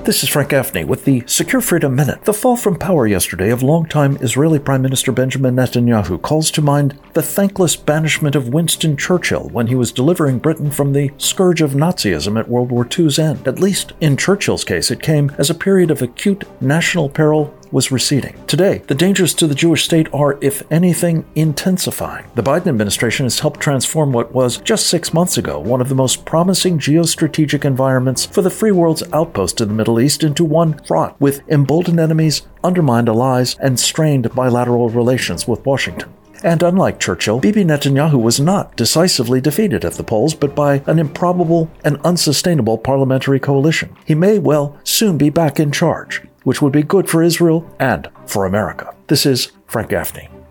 This is Frank Gaffney with the Secure Freedom Minute. The fall from power yesterday of longtime Israeli Prime Minister Benjamin Netanyahu calls to mind the thankless banishment of Winston Churchill when he was delivering Britain from the scourge of Nazism at World War II's end. At least in Churchill's case, it came as a period of acute national peril was receding. Today, the dangers to the Jewish state are, if anything, intensifying. The Biden administration has helped transform what was, just 6 months ago, one of the most promising geostrategic environments for the free world's outpost in the Middle East into one fraught with emboldened enemies, undermined allies, and strained bilateral relations with Washington. And unlike Churchill, Bibi Netanyahu was not decisively defeated at the polls, but by an improbable and unsustainable parliamentary coalition. He may well soon be back in charge, which would be good for Israel and for America. This is Frank Gaffney.